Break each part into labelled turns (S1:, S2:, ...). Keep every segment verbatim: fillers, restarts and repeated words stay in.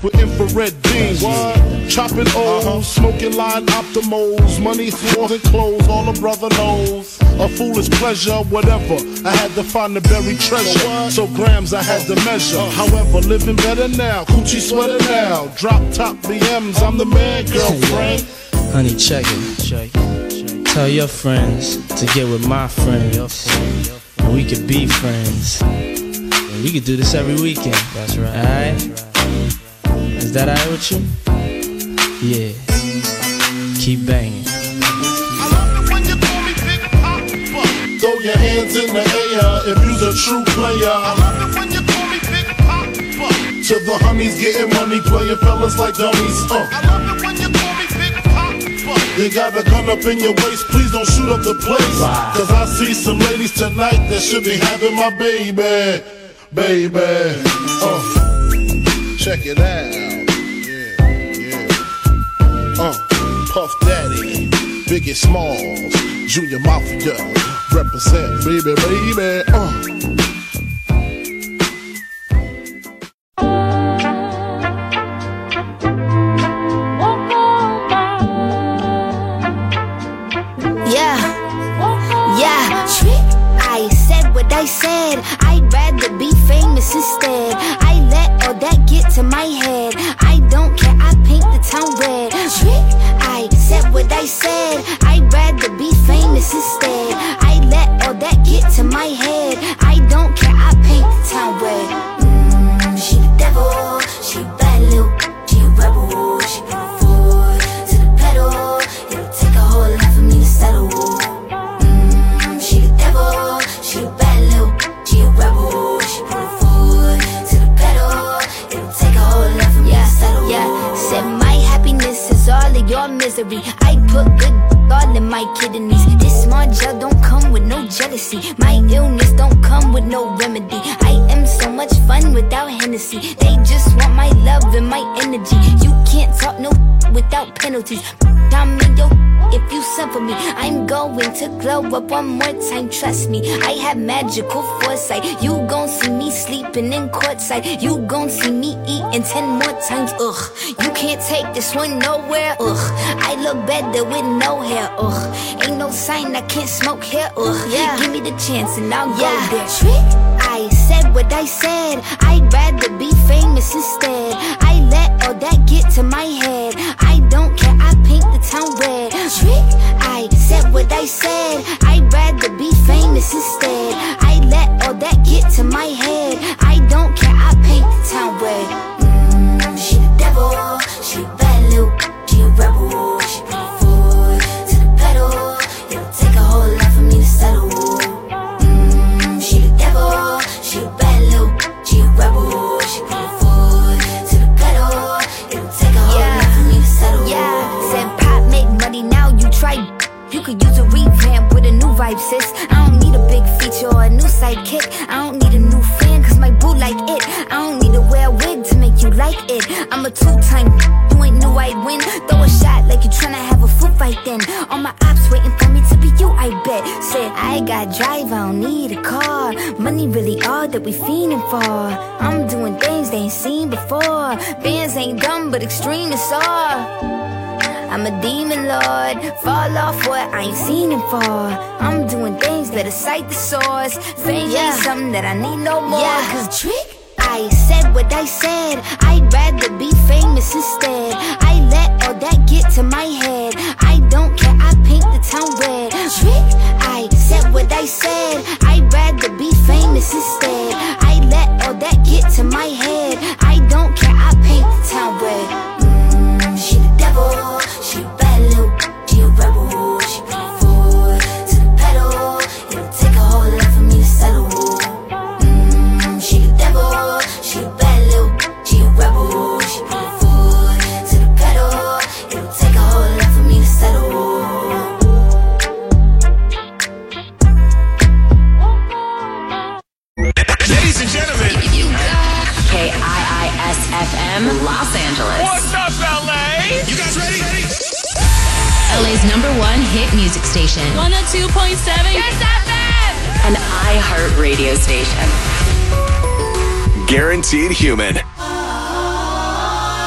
S1: with infrared beams. What? Chopping O's, uh-huh. Smoking line optimals, money, floors, and clothes, all a brother knows. A foolish pleasure, whatever. I had to find the buried treasure, so grams I had to measure. However, living better now, coochie sweater now. Drop top B Ms, I'm the man, girlfriend.
S2: Honey, check it. Check it. Tell your friends to get with my friends. And we could be friends. And we could do this every weekend. That's right. Alright? Is that alright with you? Yeah. Keep banging.
S1: I love it when you call me Big Papa. Throw your hands in the air if you's a true player. I love it when you call me Big Papa. To the honeys getting money, playing fellas like dummies. Uh. I love it when you call me Big Papa. You got a gun up in your waist, please don't shoot up the place. Cause I see some ladies tonight that should be having my baby, baby. Uh. Check it out. Uh, Puff Daddy, Biggie Smalls, Junior Mafia, represent, baby, baby, uh.
S3: Yeah, yeah, trick, I said what I said, I'd rather be famous instead. I let all that get to my head, I don't care, I paint the town red. Trick, I said what I said, I'd rather be famous instead. I let all that get to my head, I don't care, I paint the town red. Mmm, she the devil, she a bad little, she a rebel. She put her foot to the pedal, it'll take a whole lot for me to settle. Mmm, she the devil, she a bad little, she a rebel. She put her foot to the pedal, it'll take a whole lot for me to settle. Yeah, said my happiness is all of your misery. I put good all in my kidneys. This small gel don't come with no jealousy. My illness don't come with no remedy. I am so much fun without Hennessy. They just want my love and my energy. You can't talk no without penalties. I'm in your if you send for me. I'm going to glow up one more time, trust me. I have magical foresight. You gon' see me sleeping in courtside. You gon' see me eating ten more times, ugh. You can't take this one nowhere, ugh. I look better with no hair, ugh. Ain't no sign I can't smoke here, ugh. Yeah. Give me the chance and I'll yeah. go there. Trick, I said what I said, I'd rather be famous instead. I let all that get to my head, I don't care, I paint the town red. Trick, I said what I said, I'd rather be famous instead. I let all that get to my head, I don't care, I paint the town red. Mmm, she the devil, she a bad little, she a rebel. She put her foot to the pedal, it'll take a whole lot for me to settle. Mmm, she the devil, she a bad little, she a rebel. She put her foot to the pedal, it'll take a whole yeah. lot for me to settle. Yeah, said pop make money now, you try. You could use a revamp with a new vibe, sis. I don't need a big feature or a new sidekick. I don't need a new fan, cause my boo like it. I don't need to wear a wig to make you like it. I'm a two-time, you ain't knew I'd win. Throw a shot like you tryna have a foot fight then. All my ops waiting for me to be you, I bet. Said, I got drive, I don't need a car. Money really all that we fiending for. I'm doing things they ain't seen before. Bands ain't dumb, but extreme is all. I'm a demon lord, fall off what I ain't seen him for. I'm doing things that excite the source. Fame yeah. ain't something that I need no more. Yeah. Cause trick, I said what I said, I'd rather be famous instead. I let all that get to my head, I don't care, I paint the town red. Trick, I said what I said, I'd rather be famous instead. I let all that get to my head, I don't care, I paint the town red. Mmm, she the devil, she a bad little, she a rebel. She put her foot to the pedal, it'll take a whole lot for me to settle. Mmm, she the devil, she a bad little, she a rebel. She put her foot to the pedal, it'll take a whole lot for me to settle.
S4: Ladies and gentlemen,
S5: K I I S F M, Los Angeles.
S4: What's up, L A? You guys ready?
S5: L A's number one hit music station.
S6: one oh two point seven Kiss F M.
S5: An iHeart radio station.
S4: Guaranteed Human.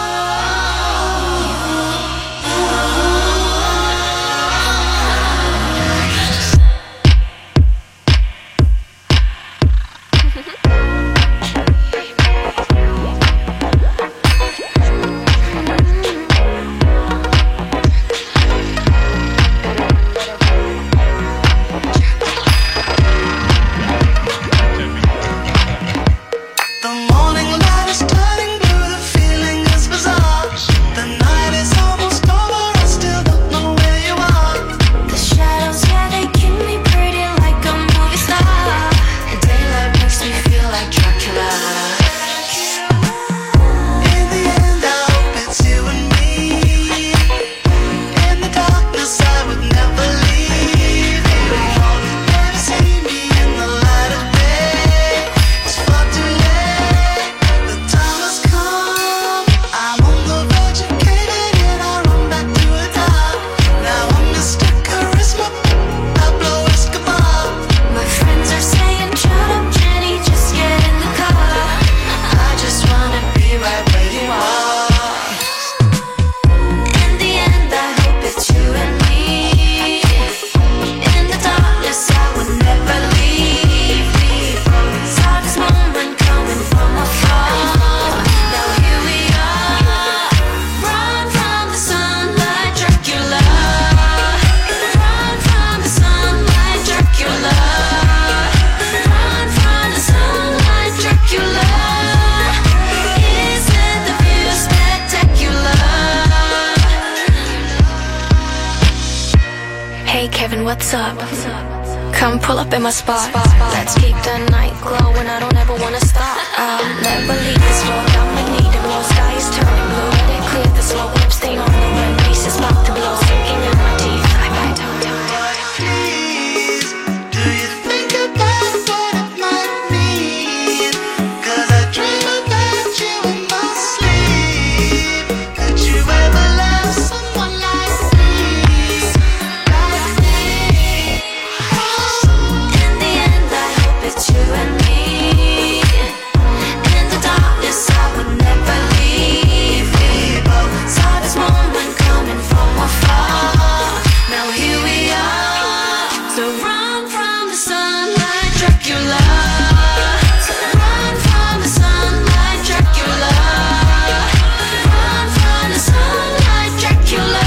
S7: what's up? Come pull up in my spot. Let's keep the night glowing. I don't ever wanna stop. I'll never leave this road. I'ma need it. Blue sky is turning blue. Let it clear the slow whip stain on the rim. Bass is about to blow, sinking in my teeth. I might have to.
S8: Please, do you think about what it might mean? 'Cause I dream about you in my sleep. Could you ever love someone like me? Like me?
S7: In the end, I hope it's you and me. In the darkness, I would never leave. We both saw this moment coming from afar. Now here we are. So run from the sunlight, Dracula. So run from the sunlight, Dracula. Run from the sunlight, Dracula.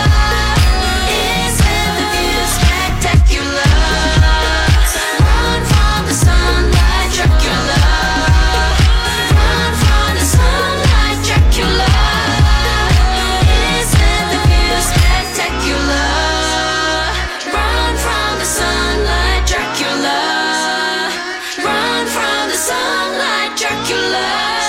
S7: Isn't the view spectacular? Run from the sunlight, Dracula. Run from the sunlight, Dracula. Isn't the view spectacular? Run from the sunlight, Dracula. Run from the sunlight, Dracula.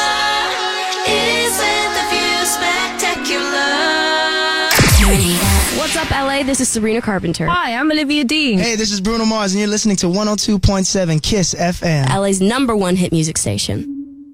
S7: Isn't the view spectacular?
S9: What's up, L A? This is Sabrina Carpenter.
S10: Hi, I'm Olivia Dean.
S11: Hey, this is Bruno Mars, and you're listening to one oh two point seven KISS F M.
S9: L A's number one hit music station.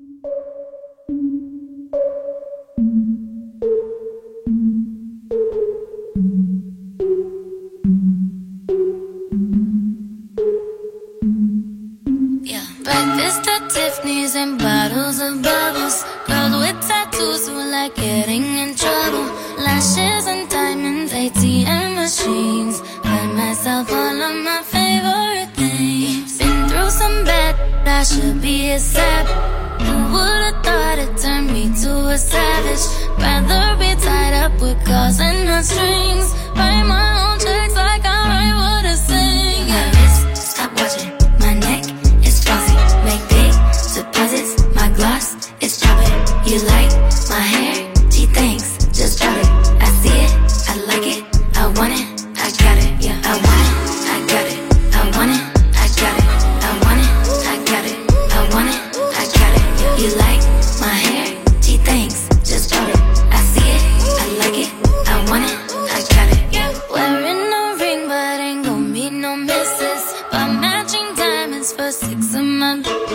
S7: Breakfast at Tiffany's and bottles of bubbles. Girls with tattoos who like getting in trouble. Lashes and diamonds, A T M machines. Buy myself all of my favorite things. Been through some bad, I should be a sap. Who would've thought it turned me to a savage? Rather be tied up with calls and not strings. Write my own checks like I write what I sing. My wrist, stop watching. My neck is flossy. Make big deposits. My gloss is dropping. You like my hair? Gee, thanks. Just drop it. I see it. I like it. I want it. I got it. Yeah, I want it. I got it. I want it. I got it. I want it. I got it. I want it. I got it. You like my hair? Gee, thanks. Just drop it. I see it. I like it. I want it. I got it. Wearing a ring, but ain't gon' be no misses. But matching diamonds for six of my.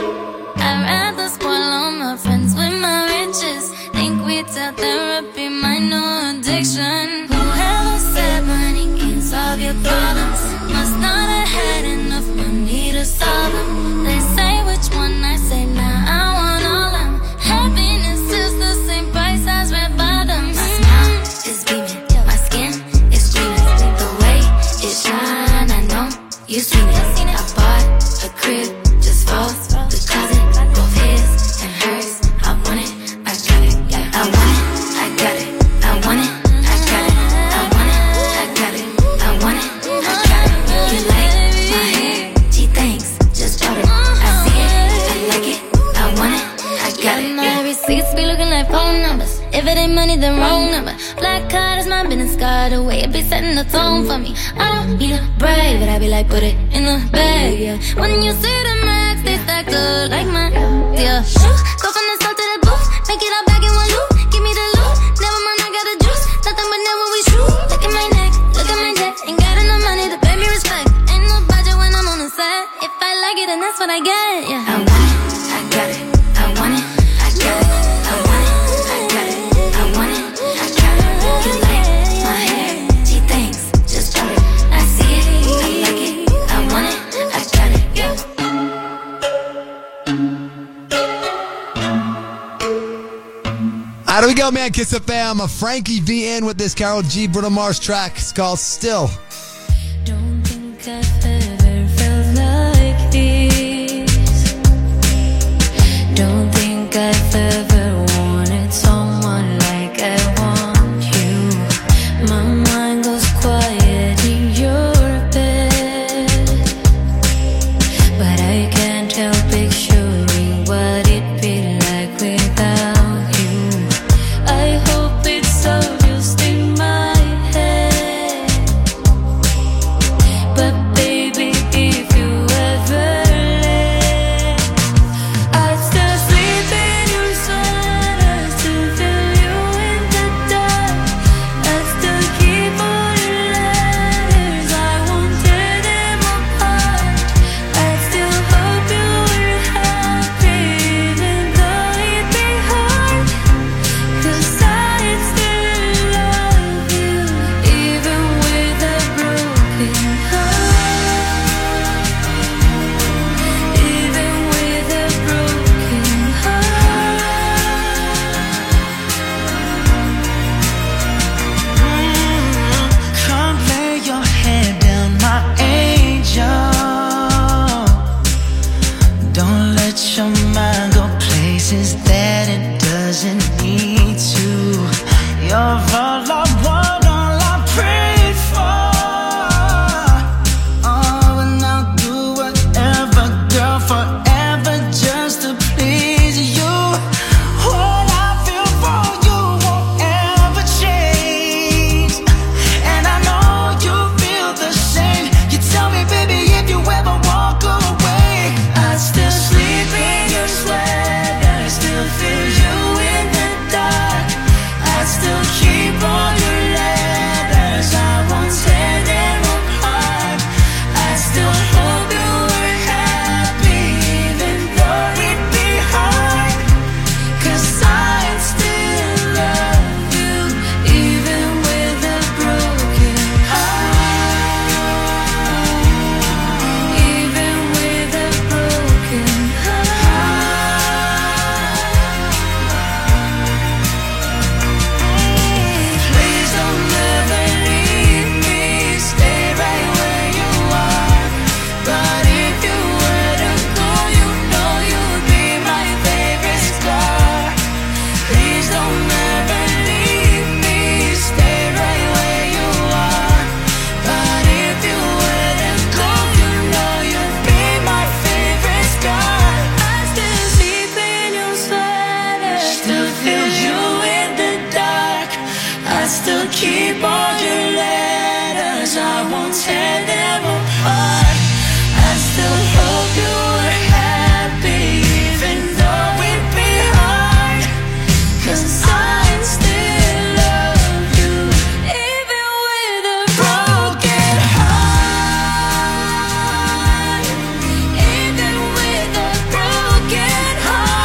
S7: I'd rather spoil all my friends with my riches. Think we tell therapy my new addiction. Whoever said money can't solve your problems must not have had enough money to solve them. They say which one I say now. I want all of them. Happiness is the same price as red bottoms. My smile is beaming, my skin is gleaming. The way it shine, I know you've seen it. I bought a crib just for the closet, both his and hers. I want it, I got it. I want it, I got it. I want it, I got it. I want it, I got it. I want it, I got it. You like my hair? Gee, thanks. Just drop it. I see it, I like it. I want it, I got it. My receipts be looking like phone numbers. If it ain't money, then wrong number. Black card is my business card. The way it be setting the tone for me. I don't need a brag, but I be like, put it in the bag, yeah. When you see the max, they stacked up like my, yeah. Shoot, go from the start to the booth. Make it all back in one loop. Give me the loot. Never mind, I got the juice. Nothing but never we shoot. Look at my neck, look at my jet. Ain't got enough money to pay me respect. Ain't no budget when I'm on the set. If I like it, then that's what I get, yeah. I want it, I got it. I want it, I got it. I want it, I got it. I want it, I got it. You like my hair? Gee, thanks. Just drop it. I see it, I like it. I want it, I got it. Yeah.
S11: How do we go, man? KISS F M. Frankie V N with this Karol G. Bruno Mars track. It's called Still.
S7: Don't think I've ever felt like this. Don't think I've ever wanted someone like I want you. My mind goes quiet in your bed, but I can't help picturing what it'd be like without you. I hope it's all just in my head.
S8: keep all your letters, I won't tear them apart. I still hope you were happy, even though it'd be hard. 'Cause I still love you, even with a broken heart. Even with a broken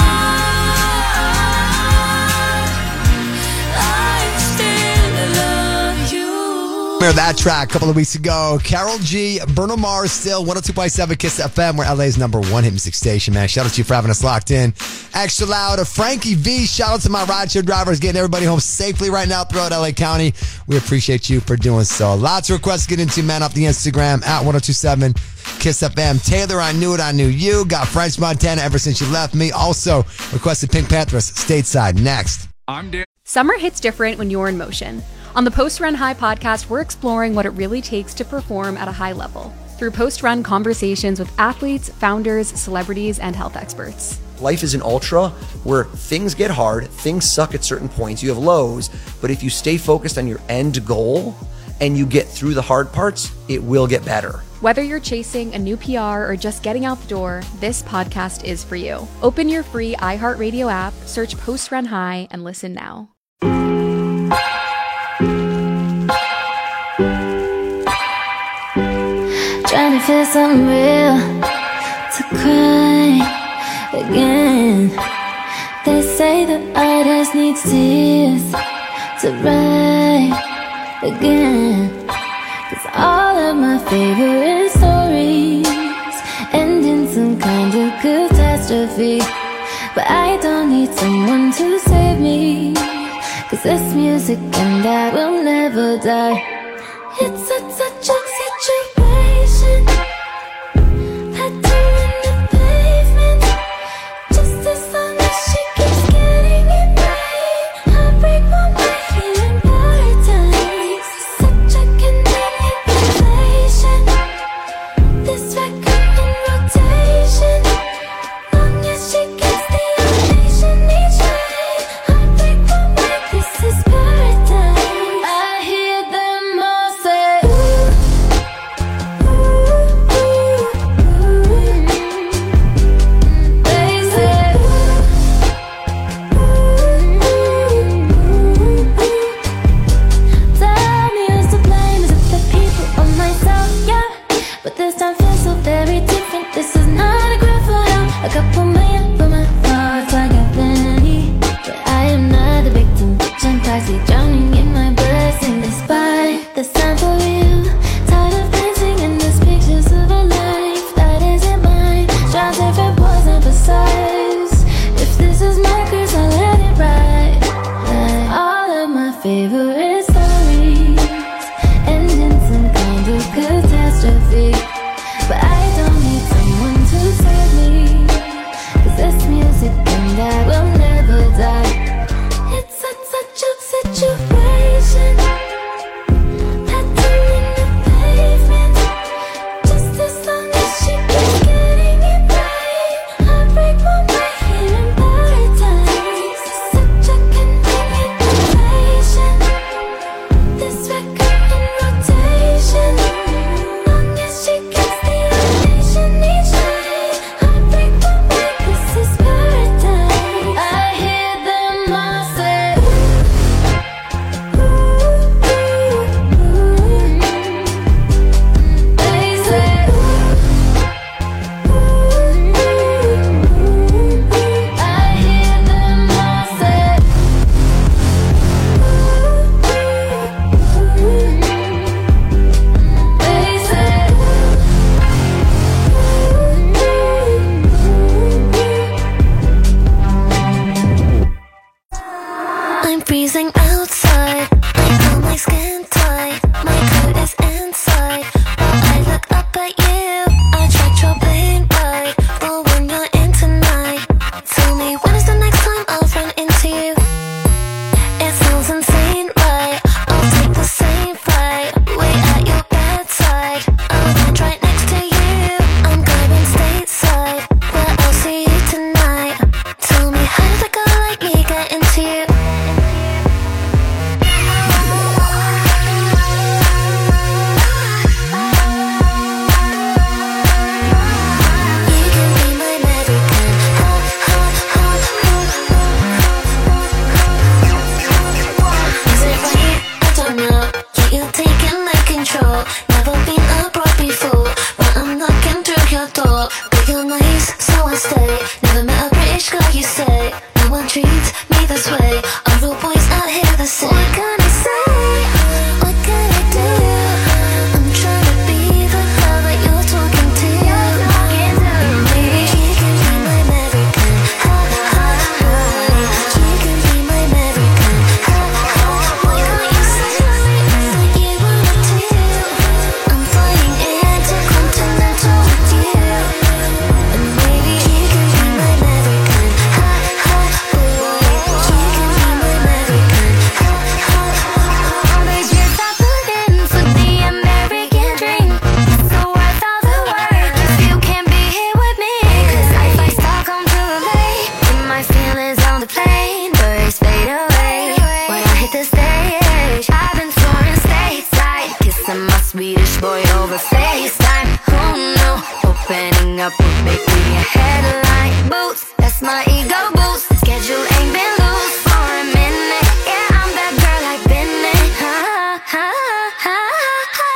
S8: heart, I still love you.
S11: Remember that track a couple of weeks ago. Karol G, Bruno Mars, still one oh two point seven Kiss F M. We're L A's number one hit music station, man. Shout out to you for having us locked in. Extra loud. Frankie V, shout out to my rideshare drivers getting everybody home safely right now throughout L A County. We appreciate you for doing so. Lots of requests to get into, man, off the Instagram at ten twenty-seven Kiss F M. Taylor, I knew it, I knew you. Got French Montana, Ever Since You Left Me. Also requested Pink Panthers, Stateside. Next.
S10: I'm Dan. Summer hits different when you're in motion. On the Post Run High podcast, we're exploring what it really takes to perform at a high level through post-run conversations with athletes, founders, celebrities, and health experts.
S12: Life is an ultra where things get hard, things suck at certain points, you have lows, but if you stay focused on your end goal and you get through the hard parts, it will get better.
S10: Whether you're chasing a new P R or just getting out the door, this podcast is for you. Open your free iHeartRadio app, search Post Run High, and listen now.
S7: Trying to feel something real to cry again. They say that artists need tears to write again. 'Cause all of my favorite stories end in some kind of catastrophe. But I don't need someone to save me, 'cause this music and I will never die. It's such, such a situation. Had to run the pavement, just as long as she keeps getting it right. I'll break my back in paradise. Such a convenient relation. This record in rotation, long as she gets the ovation each night. I'll break my back, this is paradise. I hear them all say, ooh, ooh, ooh, ooh. They say, ooh, ooh, ooh, ooh. Time used to blame is of the people or myself, yeah. But this time feels so very different. This is not a graph for hell. A couple million for my thoughts, I got plenty. But I am not a victim, bitch, I'm toxic, drowning in my blessing. Despite the sign for you, tired of dancing in these pictures of a life that isn't mine. Trying different boys and besides, if this is my curse, I'll let it ride. Like all of my favorite stories end in some kind of catastrophe. But I don't need someone to save me, 'cause this music and I will never die. It's such, such a situation. Had to run the pavement, just as long as she keeps getting it right. I'll break my back here in paradise. Such a convenient relation. This record in rotation, long as she gets the ovation each night. I'll break my back, this is paradise. I hear them all say, ooh, ooh, ooh, ooh. They say, ooh, ooh, ooh, ooh. I hear them all say, ooh, ooh, ooh. They say, ooh, I'm freezing outside. I feel my skin tight. My coat is inside. While I look up at you, I try your plane right. But when you're in tonight, tell me when is the next time I'll run into you? It sounds insane, right? I'll take the same flight. Wait at your bedside. I'll land right next to you. I'm going stateside, but I'll see you tonight. Tell me how did a girl like me get into you? said, what can I say? What can I do? I'm trying to be the girl that you're talking to. Maybe she can be my American. Ha ha ha. She can be my American. Ha ha. Why can't you say what you wanna do? I'm flying intercontinental with you. And maybe she can be my American. Ha ha. She can be my American. Ha ha. All the years I put in for the American dream, so worth all the work if you can't be here with me. 'Cause I fly Stockholm to L A, and my feelings on the plane birds fade away when I hit the stage. I've been touring stateside, kissing my Swedish boy over FaceTime. Who knew opening up would make me a headline? Boots, that's my ego boost. Schedule ain't been loose for a minute. Yeah, I'm that girl I've been in. Ha ha ha ha.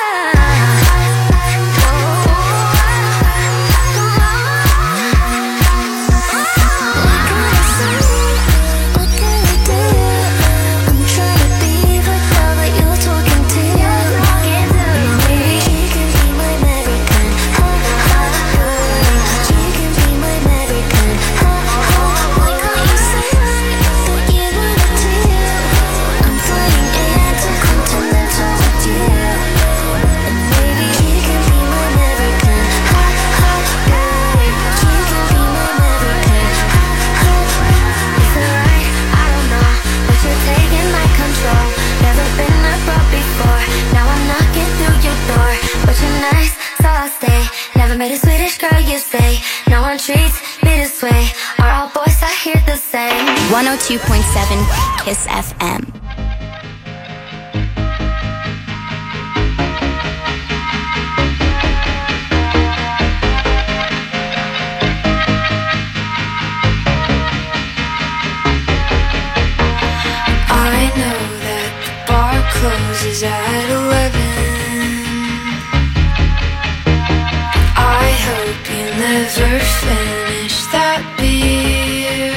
S7: What can I say? What can I do? I'm trying to be the girl that you're talking to. Maybe she can be my American. Ha ha ha. She can be my American. Ha ha. Why can't you say what you wanna do? I'm flying intercontinental with you. And maybe she can be my American. Ha ha. She can be my American. Ha ha. Is it right? I don't know, but you're taking my control. Never been a pro before. Now I'm knocking through your door. But you're nice, so I'll stay. Never met a Swedish girl, you say. No one treats me this way. Are all boys I hear the same?
S9: one oh two point seven Kiss F M.
S7: I know that the bar closes at eleven. I hope you never finish that beer.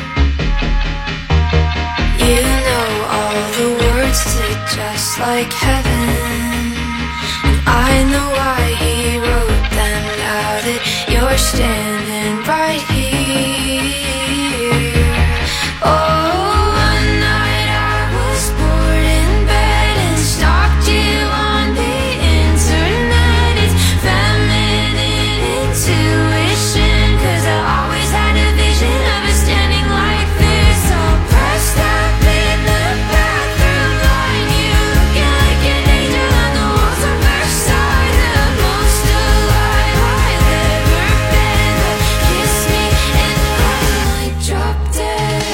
S7: You know all the words to Just Like Heaven, and I know why he wrote them. Now that you're standing right here. Oh, one night I was bored in bed and stalked you on the internet. It's feminine intuition, 'cause I always had a vision of us standing like this, all pressed up in the bathroom line. You looking like an angel on the walls of Versailles, the most alive I've ever been. But kiss me and I might drop dead.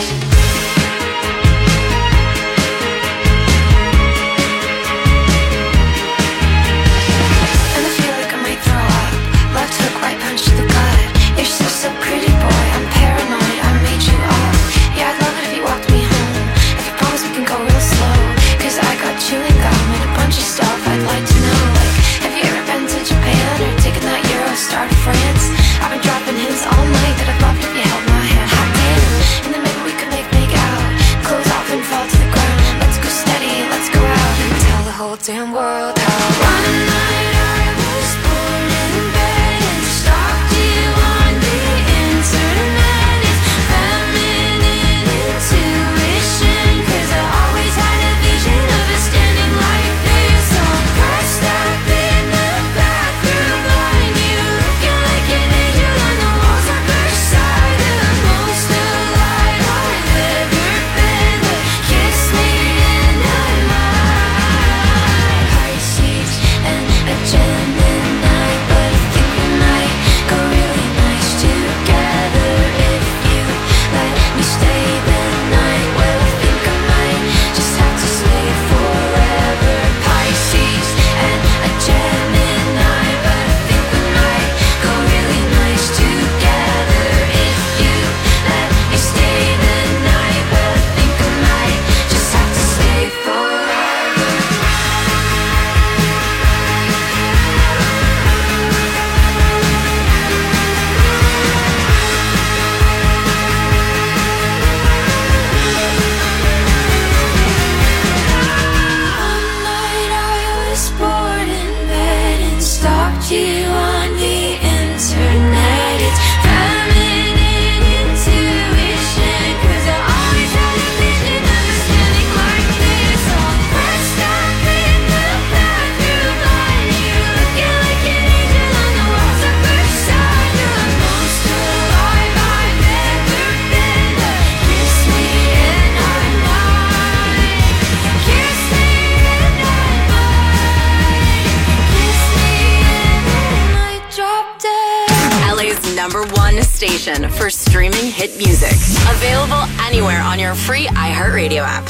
S7: And I feel like I might throw up. Left hook, right punch to the gut. You're so, so pretty, boy. I'm paranoid. I made you up. Yeah, I'd love it if you walked me home. If you promise we can go real slow. 'Cause I got chewing gum and a bunch of stuff I'd like to know. Like, have you ever been to Japan or taken that Eurostar to France? I've been dropping hints all night that I'd love it if you held my hand. Hot damn. And then maybe we could make make out. Clothes off and fall to the ground. Let's go steady, let's go out and tell the whole damn world how. One night I was bored in bed and stalked you on the internet. It's feminine intuition, 'cause I always had a vision of us standing like this, all pressed up in the bathroom line. You looking like an angel on the walls of Versailles, the most alive I've ever been. But kiss me and I might. Heart seats and
S5: station for streaming hit music. Available anywhere on your free iHeartRadio app.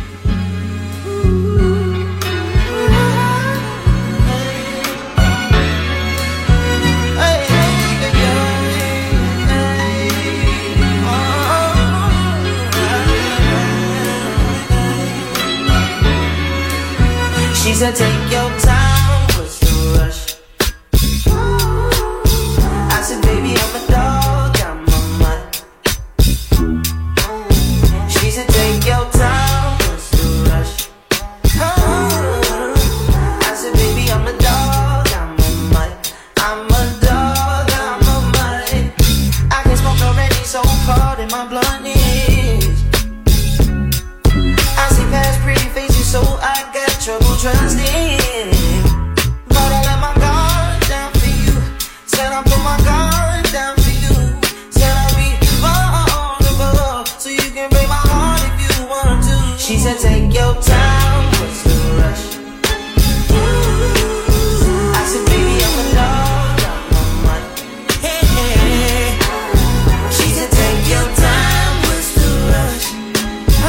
S13: She said, take your time, what's the rush? I said, baby, I'm a dog, I'm a mutt. She said, take your time, what's the rush? I said, baby, I'm a dog, I'm a mutt. I'm a dog, I'm a mutt. I can smoke already, so cold in my blunt is. I see past pretty faces, so I got trouble trusting. But I let my guard down for you. Said I put my guard down for you. Said I'll be vulnerable, so you can break my heart if you want to. She said, take your time, what's the rush? I said, baby, I'm a dog, I'm a mutt. Hey, hey. She said, take your time, what's the rush? Oh.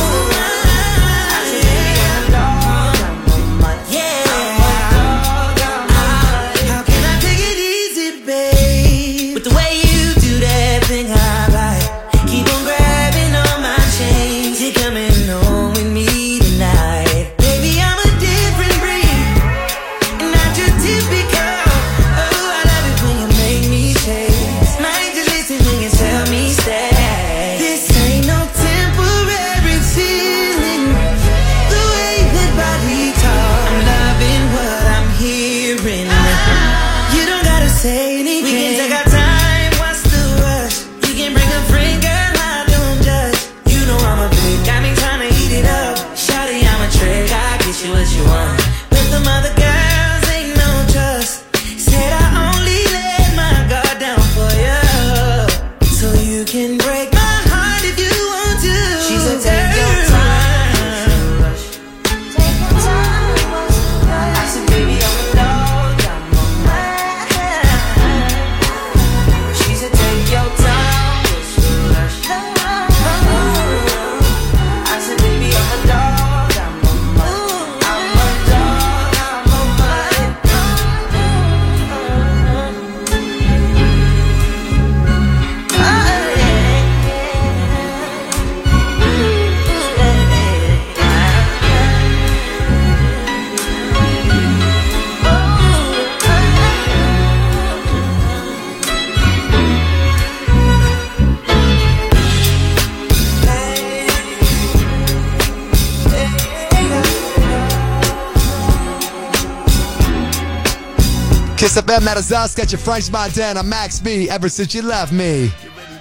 S11: Kiss F M, that is us. Got your French Montana, Max B, ever since you left me.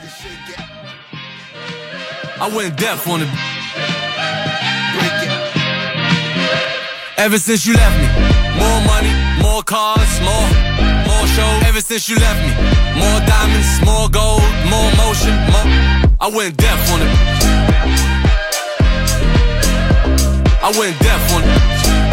S14: I went deaf on the ever since you left me. More money, more cars, more, more shows. Ever since you left me. More diamonds, more gold, more motion, more. I went deaf on it. I went deaf on it.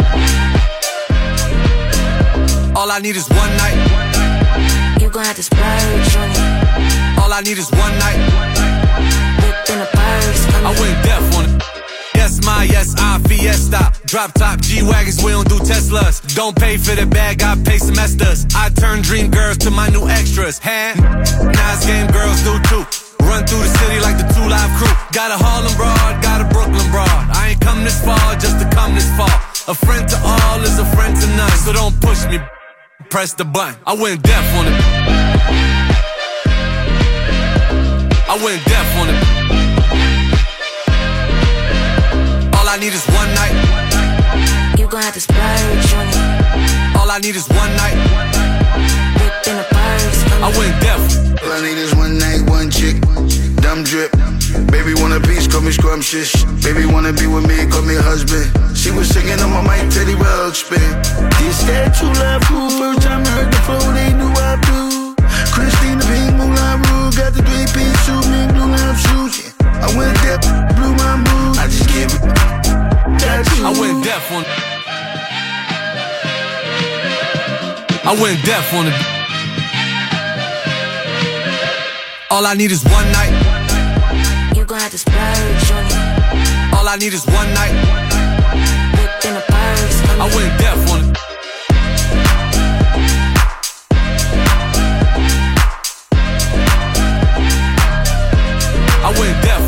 S14: All I need is one night.
S13: You gon' have to splurge on it.
S14: All I need is one night.
S13: Whipped in a purse.
S14: I went deaf on it. Yes, my, yes, I, Fiesta. Drop top G-Wagons, we don't do Teslas. Don't pay for the bag, I pay semesters. I turn dream girls to my new extras. Hand, nice game girls do too. Run through the city like the two live crew. Got a Harlem broad, got a Brooklyn broad. I ain't come this far just to come this far. A friend to all is a friend to none. So don't push me, press the button. I went deaf on it. I went deaf on it. All I need is one night.
S13: You gon' have to splurge on it.
S14: All I need is one night.
S13: Whipped in a purse.
S14: I went deaf.
S15: All I need is one night, one chick, dumb drip. Baby want a piece, call me scrumptious. Baby wanna be with me, call me husband. She was singing on my mic, Teddy Ruxpin. This that true love fool, first time I heard the flow, they knew I blew. Christina Pink, Moulin Rouge, got the three-piece suit, me blue love shoes. Yeah. I went deaf, blew my mood, I just give it.
S14: I went deaf on it. I went deaf on it. All I need is one night.
S7: You gon' have to splurge on it.
S14: All I need is one night.
S7: Whipped in a purse.
S14: I went deaf on it. I went deaf.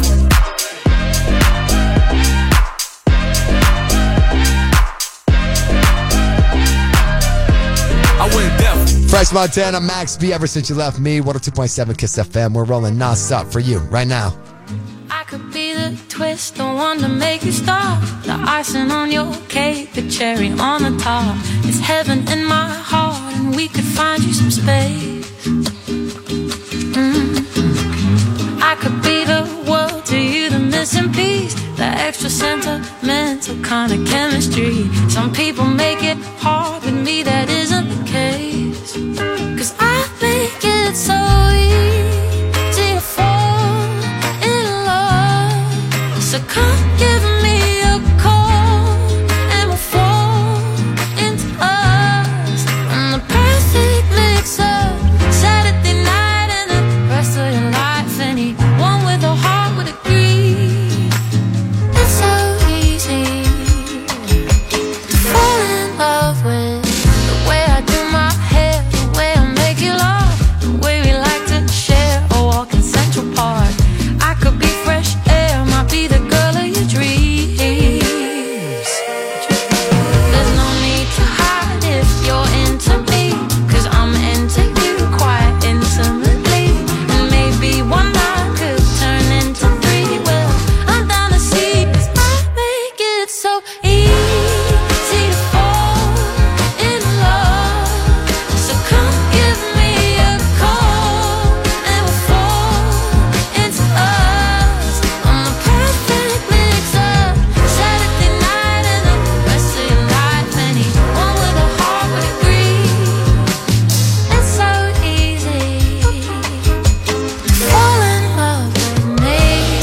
S14: I went deaf.
S11: Fresh Montana, Max B, Ever Since You Left Me, one oh two point seven Kiss F M. We're rolling non-stop for you right now.
S7: I could be the twist, the one to make you stop. The icing on your cake, the cherry on the top. It's heaven in my heart, and we could find you some space. Mm-hmm. I could be the world to you, the missing piece, the extra sentimental kind of chemistry. Some people make it hard, with me that isn't the case. Cause I make it so easy to fall in love. So come give me a call and we'll fall into us. I'm the perfect mix up Saturday night and the rest of your life. Anyone with a heart would agree. It's so easy to fall in love with the way I do my hair, the way I make you laugh, the way we like to share a walk in Central Park. I could be fresh air, might be the girl of your dreams. There's no need to hide if you're into me, cause I'm into you quite intimately. And maybe one night could turn into three. Well, I'm down to see, cause I make it so easy to fall in love. So come give me a call and we'll fall into us. I'm the perfect mix up Saturday night and the rest of your life. Anyone with a heart would agree. It's so easy to fall in love with me.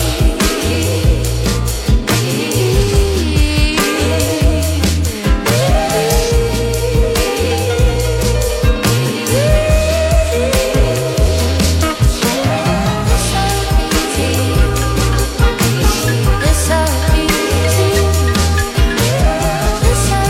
S7: It's so easy. It's so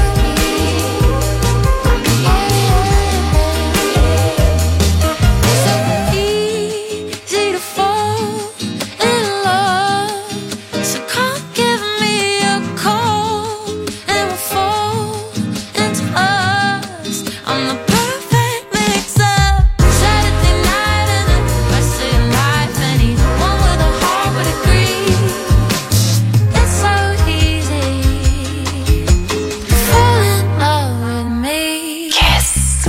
S7: easy to fall in love. So come give me a call and we'll fall into us. I'm the perfect mix up Saturday night and the rest of your life. Anyone with a heart would agree. It's so easy to fall in love with me. Kiss.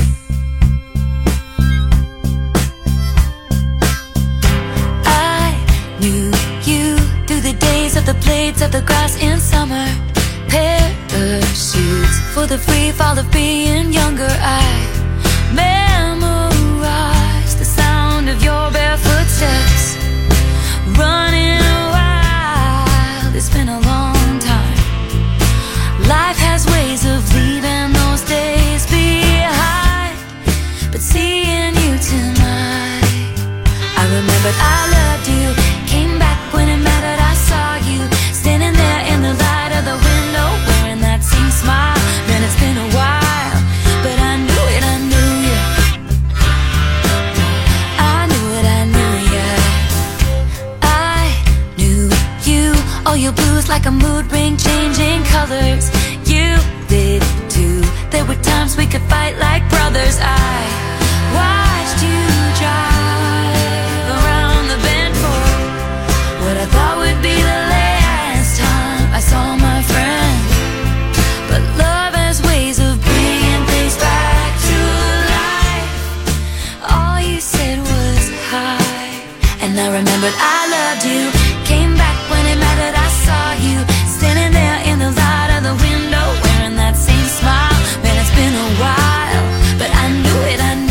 S7: I knew you through the days of the blades of the grass in summer. Parachutes for the free fall of being younger. I memorized the sound of your barefoot steps. Running wild, it's been a long time. Life has ways of leaving those days behind. But seeing you tonight, I remembered I loved you. Came back when it mattered, I saw you standing there in the light of the window, wearing that same smile. Man, it's been a while, but I knew it, I knew you. I knew it, I knew you. I knew you. All your blues like a mood ring, changing colors. You did too. There were times we could fight like brothers. I watched you drive around the bend for what I thought would be the last time I saw my friend. But love has ways of bringing things back to life. All you said was hi, and I remembered I loved you. Came back when it mattered, I saw you standing there in the light of the window, wearing that same smile. Man, it's been a while, but I knew it, I knew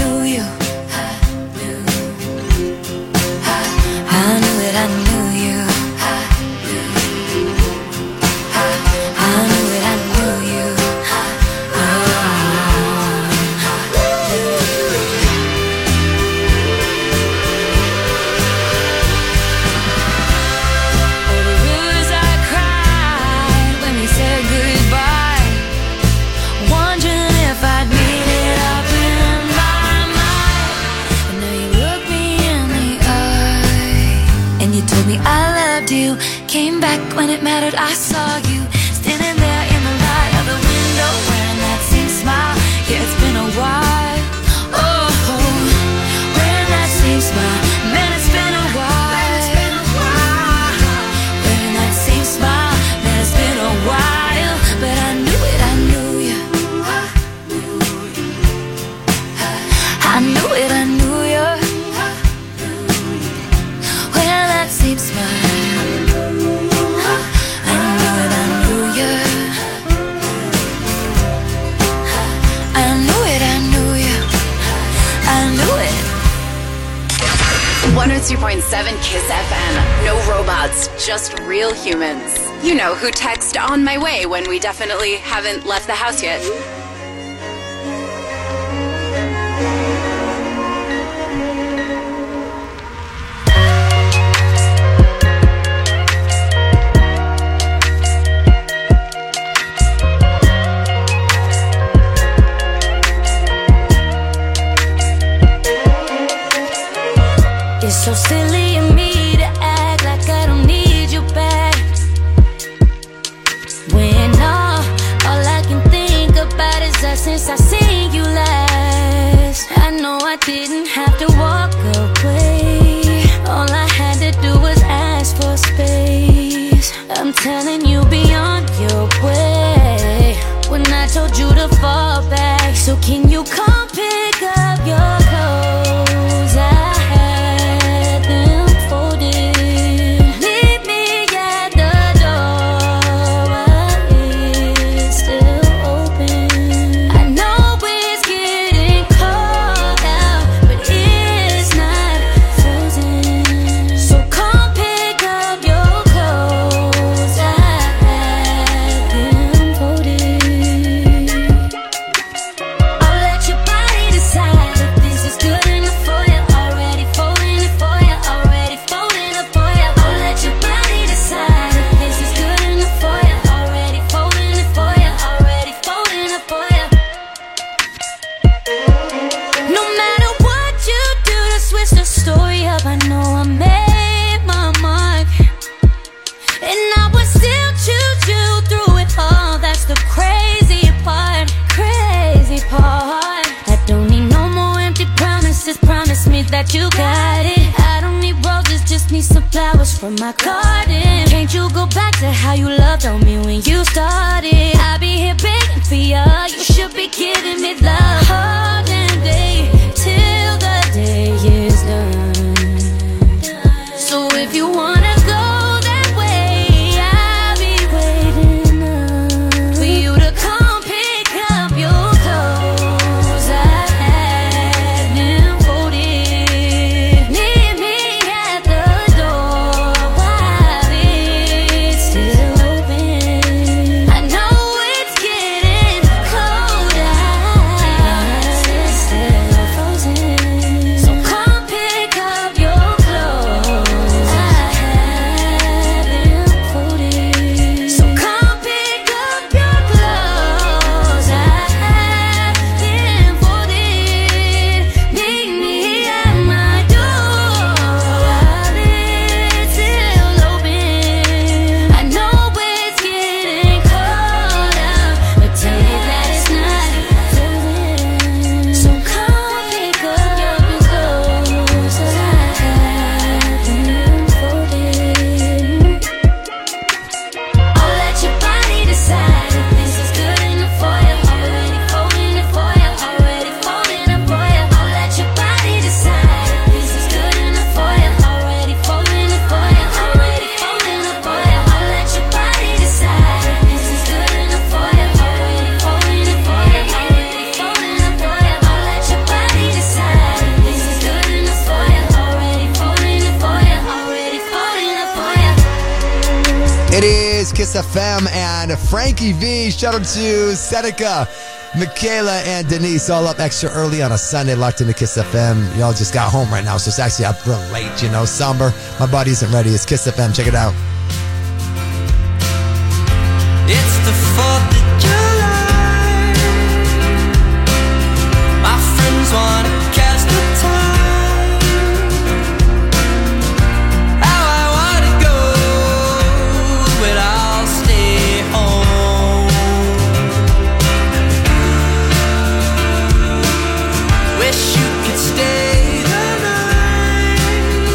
S5: two point seven Kiss F M. No robots, just real humans. You know who text on my way when we definitely haven't left the house yet.
S7: It's so silly of me to act like I don't need you back. When all, all I can think about is us since I seen you last. I know I didn't have to walk away. All I had to do was ask for space. I'm telling you, be on your way. When I told you to fall back, so can you come pick up your clothes? I that you got it. I don't need roses, just need some flowers from my garden. Can't you go back to how you loved on me when you started? I'll be here begging for you. You should be giving me love all damn day till the day is done. So if you wanna go that way, I'll be waiting up for you to come pick up your clothes. I had them folded. Meet me at the door while it's still open. I know it's getting cold out, it's still frozen. So come pick up your clothes. I have them folded. So come pick up your clothes. I have them folded. Meet me at my door while it's still open. I know it's getting cold out, but tell me that it's not frozen. So come pick up your clothes. I have them folded. I'll let your body decide if this is good enough for you. Already folding it for you. Already folding it for you. I'll let your body decide if this is good enough for you. Already folding it for you. Already folding it for you. I'll let your body decide if this is good enough for you. Already folding it for you. Already folding it for you. I'll let your body decide if this is good enough for you. Already folding it for you. Already folding it for you.
S11: It is Kiss F M and Frankie V. Shout out to Seneca, Michaela, and Denise, all up extra early on a Sunday, locked into Kiss F M. Y'all just got home right now, so it's actually up real late, you know, somber. My body isn't ready. It's Kiss F M. Check it out.
S13: It's the fourth of July. My friends wanna catch the time. How I wanna go, but I'll stay home. Wish you could stay the night,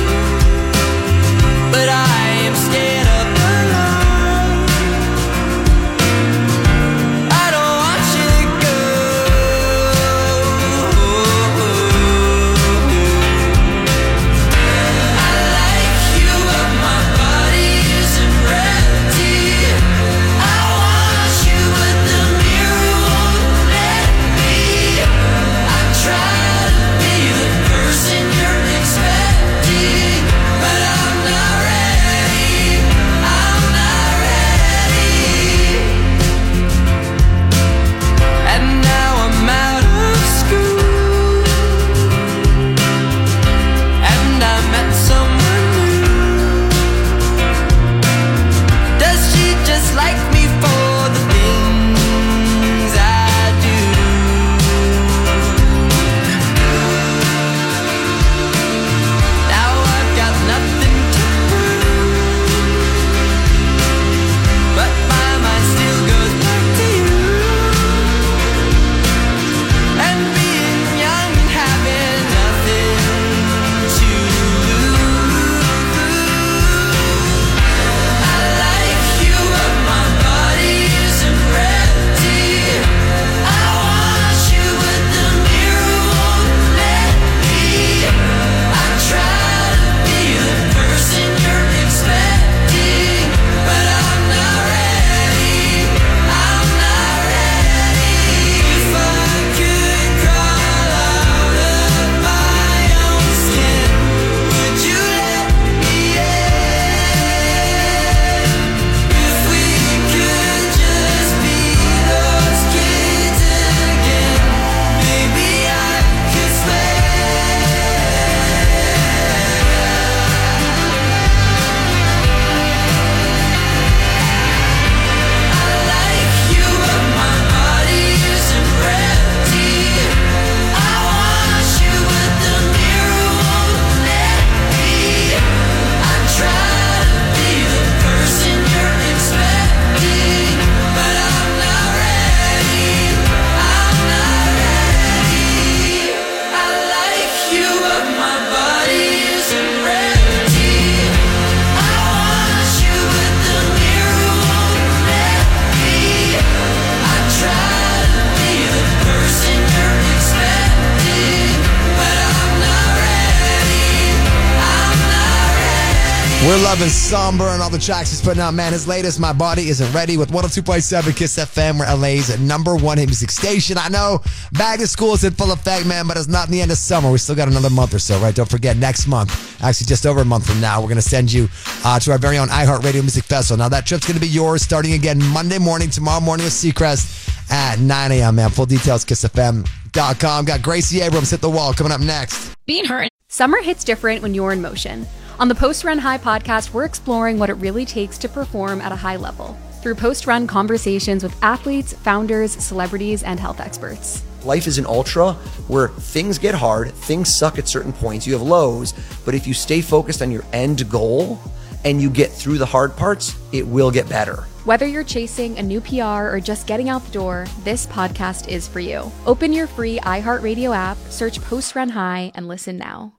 S13: but I am scared of the light.
S11: We're loving Somber and all the tracks he's putting out, man. His latest, My Body Isn't Ready, with one oh two point seven Kiss F M. We're L A's number one hit music station. I know back to school is in full effect, man, but it's not in the end of summer. We still got another month or so, right? Don't forget, next month, actually just over a month from now, we're going to send you uh, to our very own iHeartRadio Music Festival. Now, that trip's going to be yours starting again Monday morning, tomorrow morning with Seacrest at nine a.m., man. Full details, kiss f m dot com. Got Gracie Abrams, Hit the Wall, coming up next.
S10: Being hurt. Summer hits different when you're in motion. On the Post Run High podcast, we're exploring what it really takes to perform at a high level through post-run conversations with athletes, founders, celebrities, and health experts.
S12: Life is an ultra where things get hard, things suck at certain points, you have lows, but if you stay focused on your end goal and you get through the hard parts, it will get better.
S10: Whether you're chasing a new P R or just getting out the door, this podcast is for you. Open your free iHeartRadio app, search Post Run High, and listen now.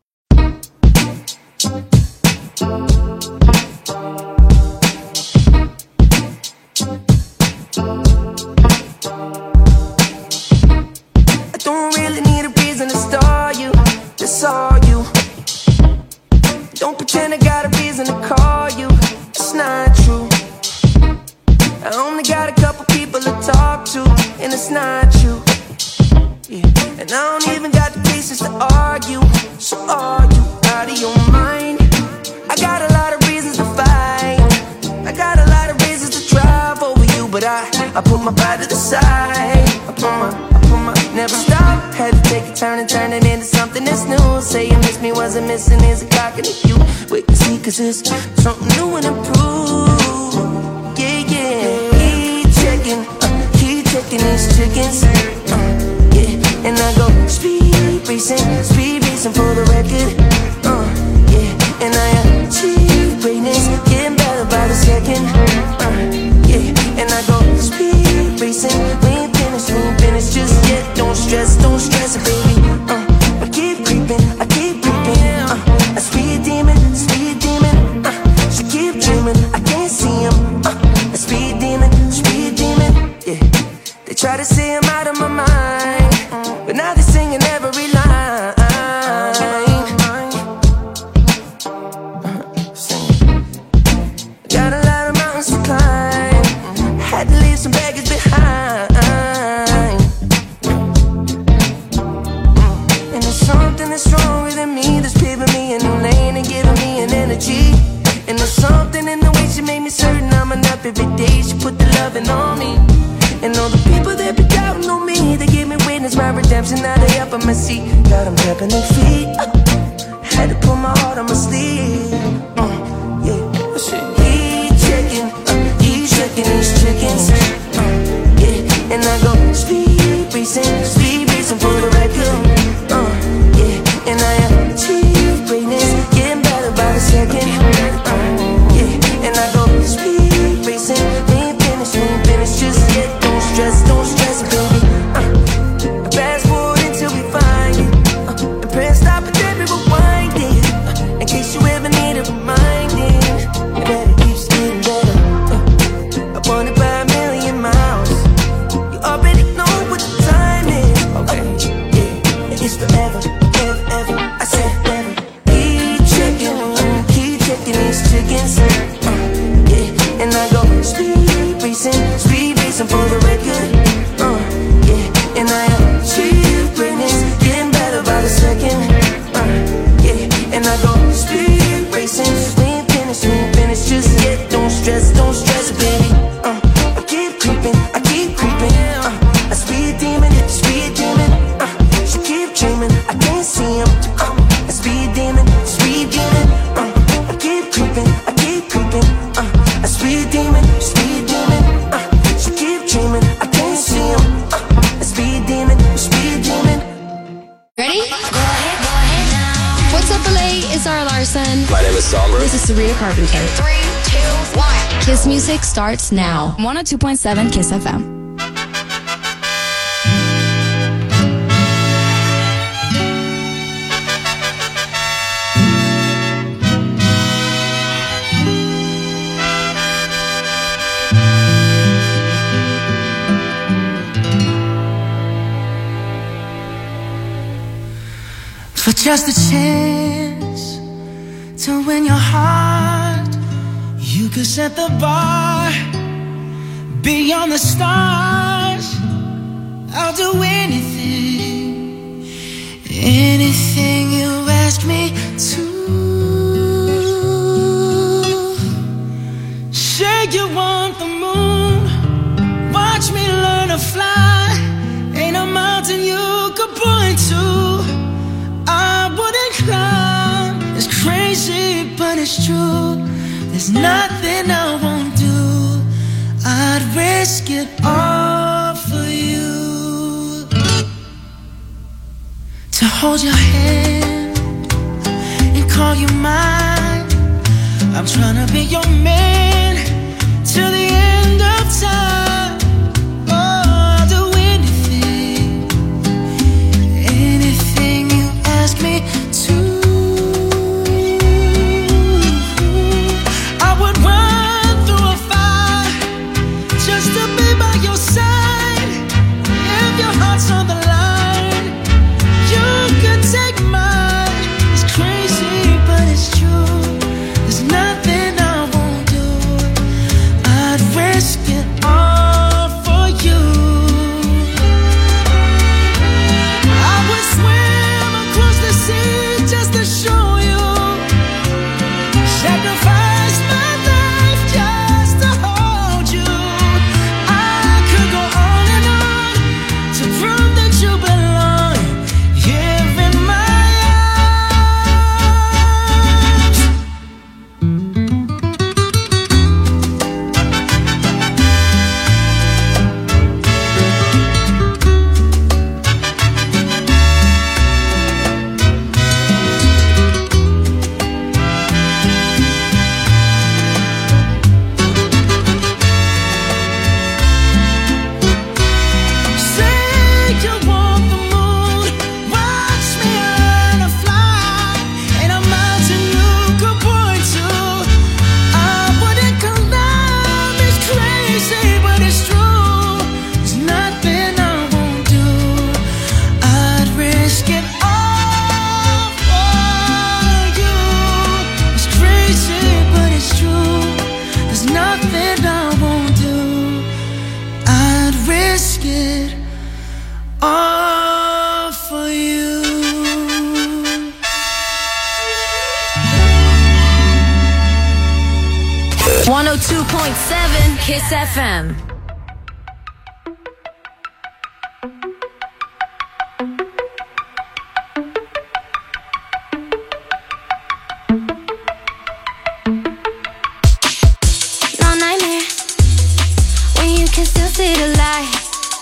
S13: I don't really need a reason to star you, that's all you. Don't pretend I got a reason to call you, it's not true. I only got a couple people to talk to, and it's not you. Yeah. And I don't even got the patience to argue, so are you out of your mind? I got a lot of reasons to fight, I got a lot of reasons to drive over you, but I, I put my pride to the side. I put my, I put my, never stop. Had to take a turn and turn it into something that's new. Say you miss me, wasn't missing, is a clocking at you. Wait and see, cause it's something new and improved. Yeah, yeah, keep checking, uh, keep checking these chickens. uh, Yeah, and I go speed racing, speed racing for the record. uh, Yeah, and I achieve greatness, getting better by the second. uh, Yeah, and I go speed racing, we ain't finished, we ain't finished just yet. Don't stress, don't stress it, baby. uh, I keep creeping, I keep creeping. uh, A speed demon, speed demon. uh, She keep dreaming, I can't see him. uh, A speed demon, speed demon. Yeah, they try to say I'm out of my mind, but now they're singing every line. Got a lot of mountains to climb, had to leave some baggage behind. And there's something that's stronger than me, that's paving me a new lane and giving me an energy. And there's something in the way she made me certain I'm enough every day. She put the loving on me. And all the people that be doubting on me, they give me witness my redemption. Now they up on my seat, got them tapping their feet. uh, Had to put my heart on my sleeve. uh, Yeah, I said keep checking, uh, keep checking these chickens. uh, Yeah, and I go speed racing, speed racing for the record. uh, Yeah, and I achieve greatness, getting better by the second. uh, Yeah, and I go speed racing, we ain't finished, we ain't finished just yet. Don't stress, don't stress, baby. uh, Fast forward until we find it, uh, and press stop and then we rewind it. uh, In case you ever need a reminding, you better keep getting better. uh, I want it by a million miles. You already know what the time is. Okay, yeah, it's forever, ever, ever. I said never. Keep checking, uh, keep checking these chickens. uh, Yeah, and I go speed racing, speed racing for the record. uh, Yeah, and I achieve greatness, getting better by the second. uh, Yeah, and I go speed racing, we ain't finished, we ain't finished just yet. Don't stress, don't stress, baby. uh, I keep creeping, I keep creeping. uh, A speed demon, speed demon. uh, She keep dreaming, I can't see him. uh, A speed demon, speed demon. uh, I keep creeping, I keep creeping. uh, A speed demon, speed demon. uh, She keep dreaming, I can't see him. uh, A speed demon, speed demon.
S6: Ready? What's up, L A? It's Zara Larson.
S16: My name is Somber.
S6: This is Sabrina Carpenter. Three, two, one. Kiss music starts now. one oh two point seven Kiss F M.
S13: For just a chance to win your heart,
S16: could set the bar beyond the stars. I'll do anything, anything you ask me to. Say you want the moon, watch me learn to fly. Ain't a mountain you could point to I wouldn't climb. It's crazy, but it's true. There's nothing I won't do. I'd risk it all for you. To hold your hand and call you mine. I'm trying to be your man till the end of time. Oh, I'll do anything, anything you ask me to. I would run through a fire just to be by your side. If your heart's on the line, you could take mine. It's crazy, but it's true. There's nothing I won't do. I'd risk it all for you. I would swim across the sea just to show you. Sacrifice my life just to hold you. I could go on and on to prove that you belong here in my arms. Say you want the moon, watch me learn to fly. Ain't a mountain you could point to I wouldn't climb. It's crazy, but it's true. There's nothing I won't do. I'd risk it all for you. It's crazy, but it's true. There's nothing I won't do. I'd risk it all for you.
S6: one oh two point seven Kiss F M.
S7: No nightmare when you can still see the light.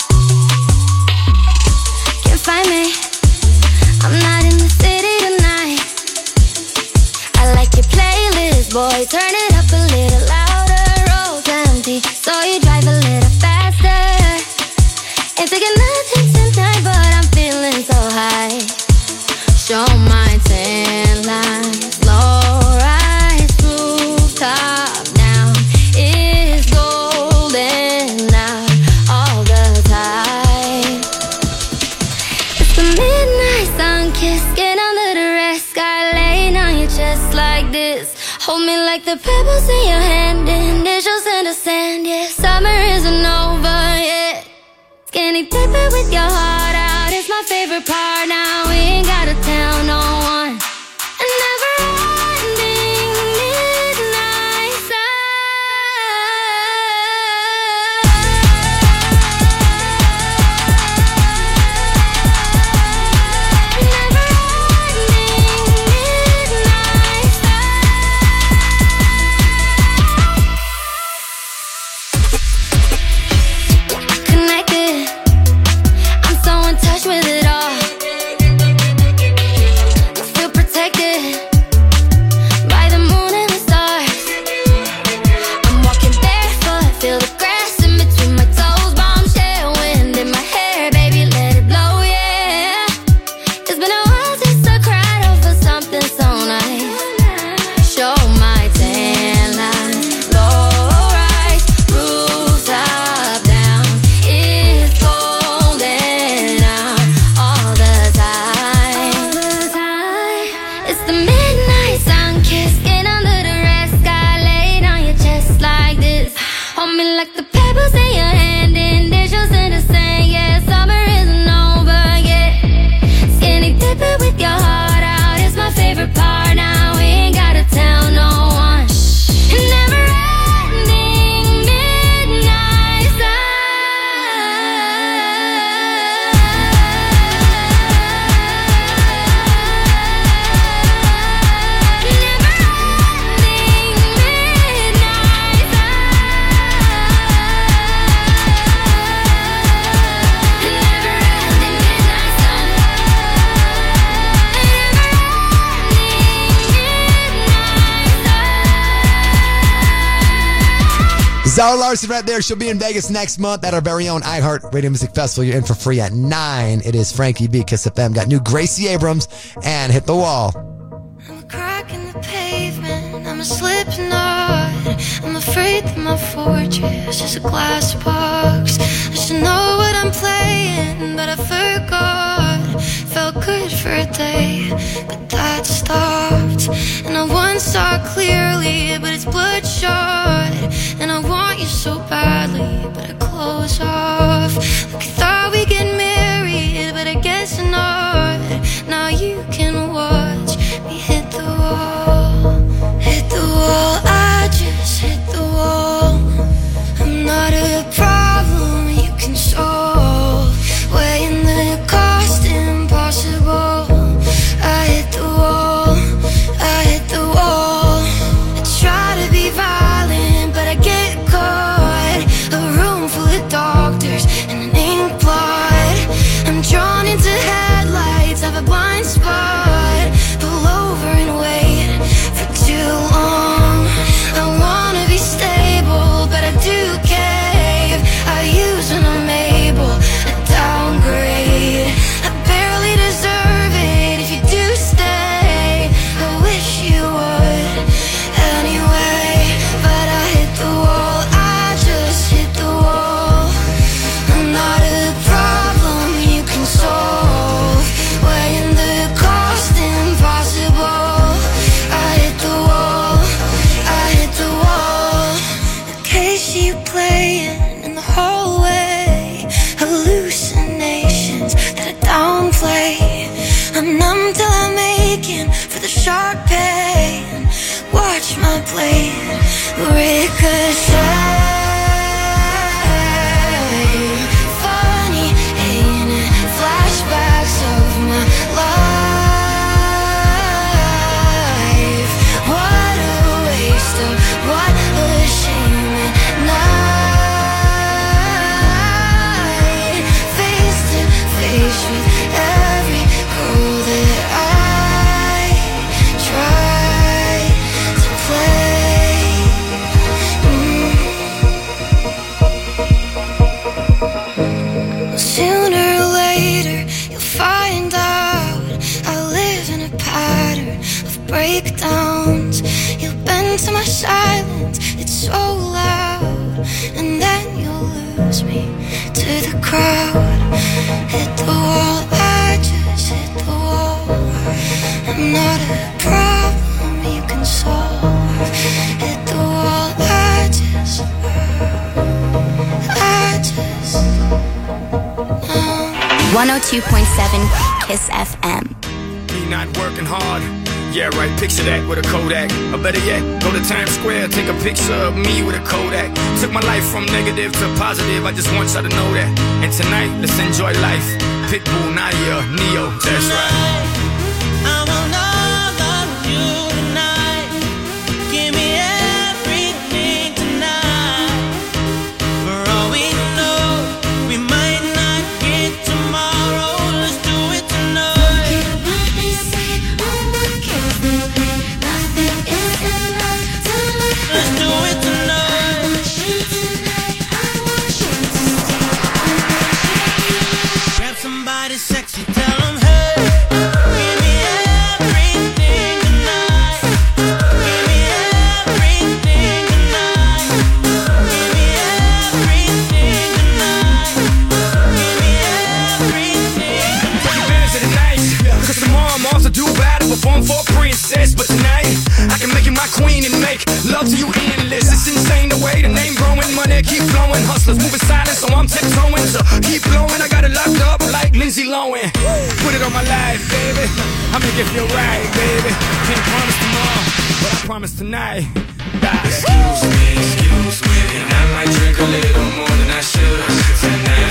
S7: Can't find me, I'm not in the city tonight. I like your playlist, boy, turn it up a little louder. Roads empty, so you drive a little faster. Ain't taking nothing tonight, but I'm feeling so high. Show my tan lines, low rise, rooftop down is golden out all the time. It's the midnight sun kiss, get under the red sky, laying on your chest like this. Hold me like the pebbles in your hand, initials in the sand, yeah. Summer isn't over yet. Skinny dipping with your heart out is my favorite part. Now we ain't gotta tell no one. And never ending midnight connected. I'm so in touch with it all.
S11: Zara Larson right there. She'll be in Vegas next month at our very own iHeart Radio Music Festival. You're in for free at nine. It is Frankie B, Kiss F M. Got new Gracie Abrams and Hit the Wall.
S7: I'm a crack in the pavement, I'm a slipknot. I'm afraid that my fortress is a glass box. I should know what I'm playing, but I forgot. Felt good for a day, but that stopped. And I once saw clearly, but it's bloodshot. And I want you so badly, but I close off. Like I thought we'd get married, but I guess not. Now you can watch me hit the wall. Hit the wall, I just hit the wall. I'm not a problem you can solve. Weighing the cost impossible. I hit the wall, I hit the wall. I try to be violent, but I get caught. A room full of doctors and an ink blot. I'm drawn into headlights, have a blind spot. Pull over and wait for too long. I wanna be stable, but I do cave. I use when I'm able, I downgrade. I barely deserve it if you do stay. I wish you would anyway, but I hit the wall, I just hit the wall. I'm not a problem you can solve. Weighing the cost impossible. I hit the wall, I hit the wall. The case you playing in the hallway. Hallucinations that I downplay. I'm numb till I'm aching for the sharp pain. Watch my blade ricochet. Funny, ain't it? Flashbacks of my life. What a waste of, what a shame at night. Face to face with every girl that I try to play. Mm. Sooner or later you'll find out I live in a pattern of breakdowns. You'll bend to my silence, it's so loud. And then you'll lose me to the crowd. Hit the wall, I just hit the wall. I'm not a problem you can solve. Hit the wall, I just, I just
S9: one oh two point seven Kiss F M.
S4: Me not working hard. Yeah, right, picture that with a Kodak. Or better yet, go to Times Square, take a picture of me with a Kodak. Took my life from negative to positive, I just want y'all to know that. And tonight, let's enjoy life. Pitbull, Nadia, Neo, that's right.
S16: I want all of you tonight. Give me everything tonight. For all we know, we might not get tomorrow. Let's do it tonight. Let's do it tonight. Grab somebody sexy, tell them hey. Give me everything tonight. Give me everything tonight. Give me everything tonight. Give me everything.
S4: Take advantage of the night, cause tomorrow I'm off to Dubai to perform for a princess. But tonight, I can make you my queen and make love to you endless. It's insane the way the name growing, money keep flowing. Hustlers moving silent, so I'm tiptoeing. So keep blowing, I got it locked up like Lindsay Lohan. Put it on my life, baby. I make it feel right, baby. Can't promise tomorrow, but I promise tonight. Die.
S17: Excuse me, excuse me, and I might drink a little more than I should tonight.